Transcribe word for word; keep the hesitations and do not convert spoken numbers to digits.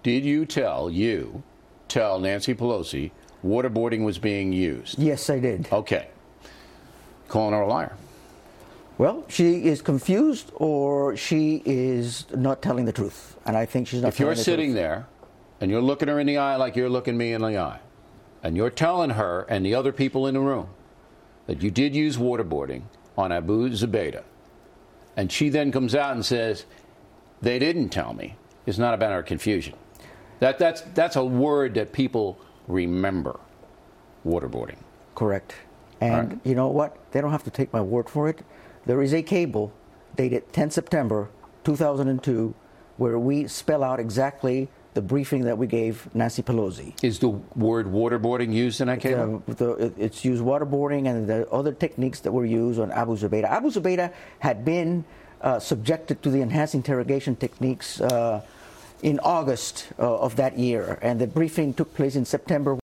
did you tell, you, tell Nancy Pelosi waterboarding was being used? Yes, I did. Okay. Calling her a liar. Well, she is confused or she is not telling the truth. And I think she's not If you're telling the sitting truth. there and you're looking her in the eye like you're looking me in the eye, and you're telling her and the other people in the room that you did use waterboarding on Abu Zubaydah, and she then comes out and says, they didn't tell me, it's not about our confusion. That, that's, that's a word that people remember, waterboarding. Correct. And right. You know what? They don't have to take my word for it. There is a cable dated tenth September two thousand two where we spell out exactly the briefing that we gave Nancy Pelosi. Is the word waterboarding used in that cable? The, the, it's used waterboarding and the other techniques that were used on Abu Zubaydah. Abu Zubaydah had been uh, subjected to the enhanced interrogation techniques uh, in August uh, of that year, and the briefing took place in September.